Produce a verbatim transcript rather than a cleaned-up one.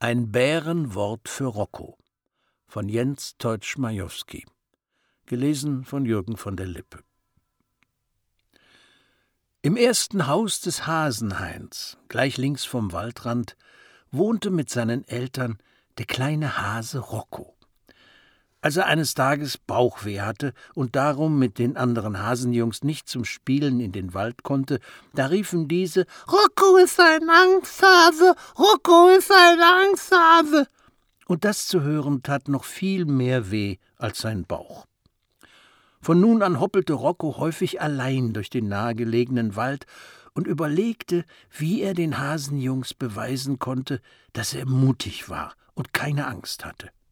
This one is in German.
Ein Bärenwort für Rocco von Jens Teutsch-Majowski. Gelesen von Jürgen von der Lippe. Im ersten Haus des Hasenhains, gleich links vom Waldrand, wohnte mit seinen Eltern der kleine Hase Rocco. Als er eines Tages Bauchweh hatte und darum mit den anderen Hasenjungs nicht zum Spielen in den Wald konnte, da riefen diese: »Rocco ist ein Angsthase! Rocco ist ein Angsthase!« Und das zu hören tat noch viel mehr weh als sein Bauch. Von nun an hoppelte Rocco häufig allein durch den nahegelegenen Wald und überlegte, wie er den Hasenjungs beweisen konnte, dass er mutig war und keine Angst hatte.